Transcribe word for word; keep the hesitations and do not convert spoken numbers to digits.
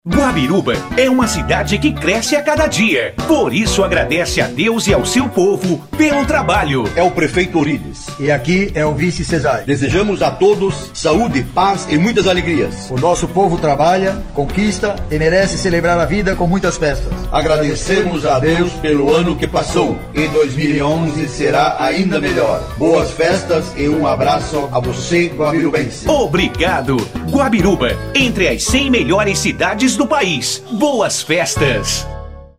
Guabiruba é uma cidade que cresce a cada dia. Por isso agradece a Deus e ao seu povo pelo trabalho. É o prefeito Orides. E aqui é o vice Cesário. Desejamos a todos saúde, paz e muitas alegrias. O nosso povo trabalha, conquista e merece celebrar a vida com muitas festas. Agradecemos a Deus pelo ano que passou. E dois mil e onze será ainda melhor. Boas festas e um abraço a você, guabirubense. Obrigado. Guabiruba, entre as cem melhores cidades do país. Boas festas!